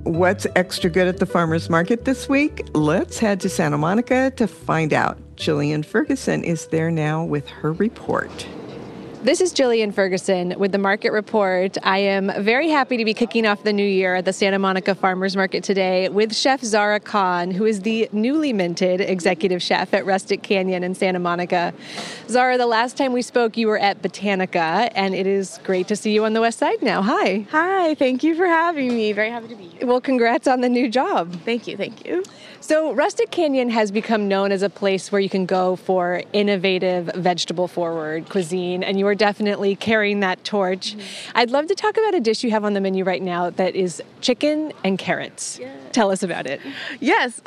What's extra good at the farmer's market this week? Let's head to Santa Monica to find out. Jillian Ferguson is there now with her report. This is Jillian Ferguson with the Market Report. I am very happy to be kicking off the new year at the Santa Monica Farmers Market today with Chef Zara Khan, who is the newly minted executive chef at Rustic Canyon in Santa Monica. Zara, the last time we spoke, you were at Botanica, and it is great to see you on the West Side now. Hi. Hi, thank you for having me. Very happy to be here. Well, congrats on the new job. Thank you. So Rustic Canyon has become known as a place where you can go for innovative, vegetable-forward cuisine, and you are definitely carrying that torch. Mm-hmm. I'd love to talk about a dish you have on the menu right now that is chicken and carrots. Yeah. Tell us about it. Yes.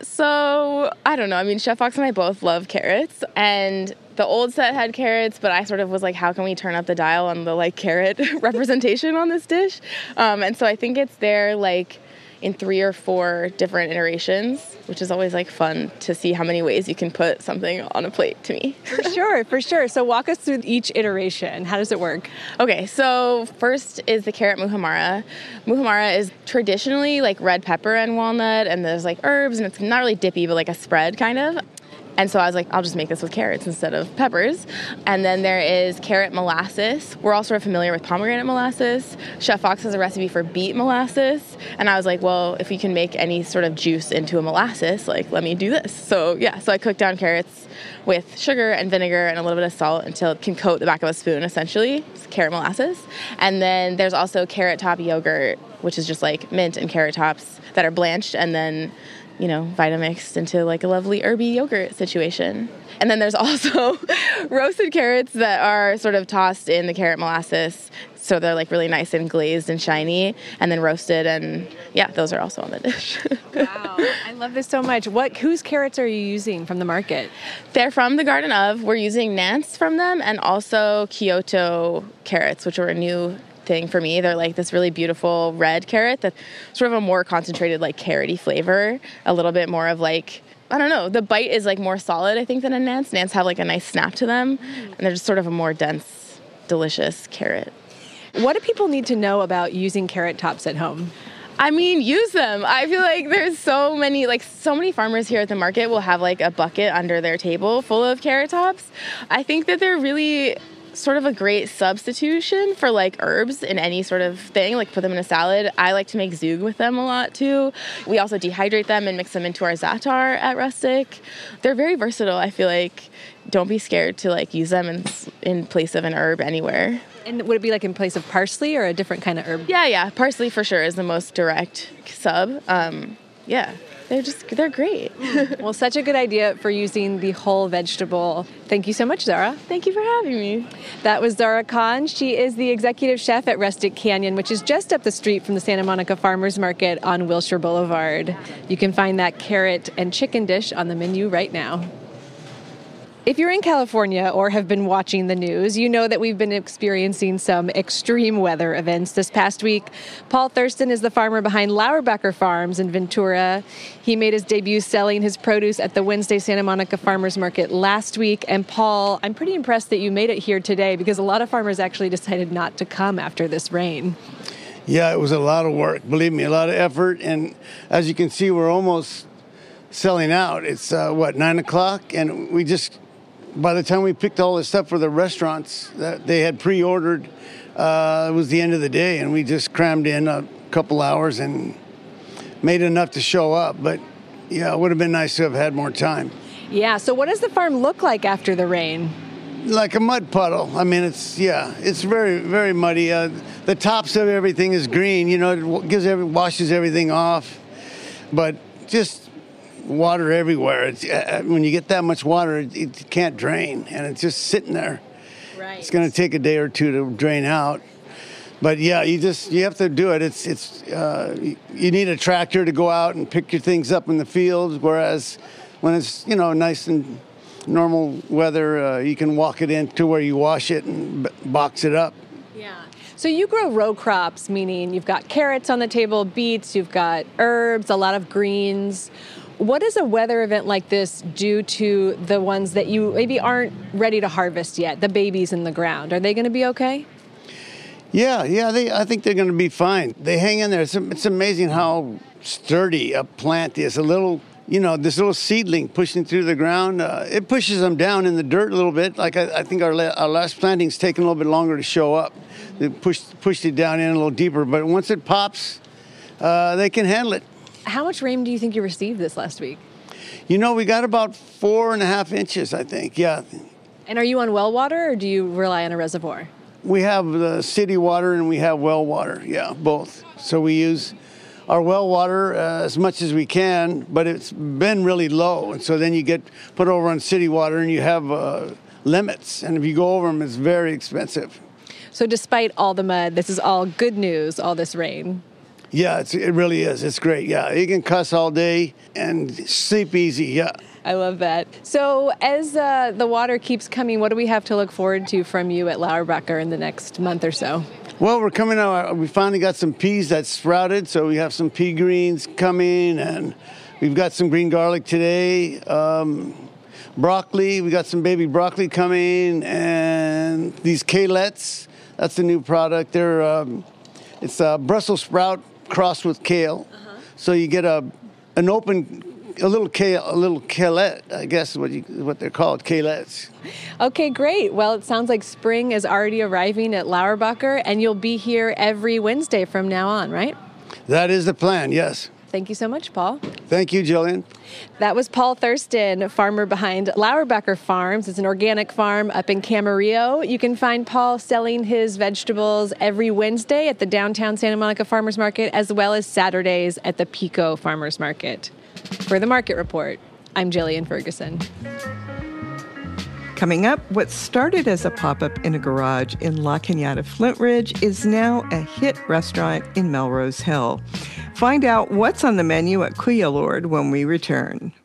So, I don't know. I mean, Chef Fox and I both love carrots, and the old set had carrots, but I sort of was like, how can we turn up the dial on the, carrot representation on this dish? And so I think it's there, in 3 or 4 different iterations, which is always fun to see how many ways you can put something on a plate to me. For sure. So walk us through each iteration. How does it work? Okay, so first is the carrot muhammara. Muhammara is traditionally red pepper and walnut, and there's herbs, and it's not really dippy, but a spread kind of. And so I was like, I'll just make this with carrots instead of peppers. And then there is carrot molasses. We're all sort of familiar with pomegranate molasses. Chef Fox has a recipe for beet molasses. And I was like, well, if you can make any sort of juice into a molasses, let me do this. So I cooked down carrots with sugar and vinegar and a little bit of salt until it can coat the back of a spoon, essentially. It's carrot molasses. And then there's also carrot top yogurt, which is just mint and carrot tops that are blanched and then Vitamixed into a lovely herby yogurt situation. And then there's also roasted carrots that are sort of tossed in the carrot molasses. So they're really nice and glazed and shiny, and then roasted. And those are also on the dish. Wow. I love this so much. Whose carrots are you using from the market? They're from the Garden of. We're using Nance from them, and also Kyoto carrots, which are a new thing for me. They're this really beautiful red carrot that's sort of a more concentrated carroty flavor, a little bit more of I don't know, the bite is more solid I think than a Nance. Nance have a nice snap to them, and they're just sort of a more dense, delicious carrot. What do people need to know about using carrot tops at home? I mean, use them. I feel there's so many farmers here at the market will have a bucket under their table full of carrot tops. I think that they're really sort of a great substitution for herbs in any sort of thing, put them in a salad. I like to make zug with them a lot too. We also dehydrate them and mix them into our za'atar at Rustic. They're very versatile. I feel don't be scared to use them in place of an herb anywhere. And would it be in place of parsley or a different kind of herb? Yeah. Parsley for sure is the most direct sub. They're great. Well, such a good idea for using the whole vegetable. Thank you so much, Zara. Thank you for having me. That was Zara Khan. She is the executive chef at Rustic Canyon, which is just up the street from the Santa Monica Farmers Market on Wilshire Boulevard. You can find that carrot and chicken dish on the menu right now. If you're in California or have been watching the news, you know that we've been experiencing some extreme weather events this past week. Paul Thurston is the farmer behind Lauerbacher Farms in Ventura. He made his debut selling his produce at the Wednesday Santa Monica Farmers Market last week. And Paul, I'm pretty impressed that you made it here today because a lot of farmers actually decided not to come after this rain. Yeah, it was a lot of work, believe me, a lot of effort. And as you can see, we're almost selling out. It's, 9 o'clock? And by the time we picked all this stuff for the restaurants that they had pre-ordered, it was the end of the day, and we just crammed in a couple hours and made enough to show up. But, it would have been nice to have had more time. Yeah, so what does the farm look like after the rain? Like a mud puddle. I mean, it's very, very muddy. The tops of everything is green, it washes everything off. But just water everywhere. It's, when you get that much water, it can't drain, and it's just sitting there. Right. It's going to take a day or two to drain out. But you have to do it. You need a tractor to go out and pick your things up in the fields, whereas when it's nice and normal weather, you can walk it in to where you wash it and box it up. Yeah. So you grow row crops, meaning you've got carrots on the table, beets, you've got herbs, a lot of greens. What does a weather event like this do to the ones that you maybe aren't ready to harvest yet, the babies in the ground? Are they going to be okay? Yeah, I think they're going to be fine. They hang in there. It's amazing how sturdy a plant is. A little, this little seedling pushing through the ground, it pushes them down in the dirt a little bit. Like I think our last planting's taken a little bit longer to show up. They pushed it down in a little deeper, but once it pops, they can handle it. How much rain do you think you received this last week? We got about 4.5 inches, I think, yeah. And are you on well water or do you rely on a reservoir? We have the city water and we have well water, yeah, both. So we use our well water as much as we can, but it's been really low. And so then you get put over on city water and you have limits. And if you go over them, it's very expensive. So despite all the mud, this is all good news, all this rain. Yeah, it really is. It's great, yeah. You can cuss all day and sleep easy, yeah. I love that. So as the water keeps coming, what do we have to look forward to from you at Lauerbacher in the next month or so? Well, we're coming out. We finally got some peas that sprouted, so we have some pea greens coming, and we've got some green garlic today. Broccoli, we got some baby broccoli coming, and these kalettes. That's the new product. It's a Brussels sprout crossed with kale. Uh-huh. So you get a little kaleette, I guess is what they're called, kalettes. Okay, great. Well, it sounds like spring is already arriving at Lauerbacher, and you'll be here every Wednesday from now on, right? That is the plan, yes. Thank you so much, Paul. Thank you, Jillian. That was Paul Thurston, farmer behind Lauerbacher Farms. It's an organic farm up in Camarillo. You can find Paul selling his vegetables every Wednesday at the downtown Santa Monica Farmers Market, as well as Saturdays at the Pico Farmers Market. For the Market Report, I'm Jillian Ferguson. Coming up, what started as a pop-up in a garage in La Cañada Flint Ridge is now a hit restaurant in Melrose Hill. Find out what's on the menu at Cuya Lord when we return.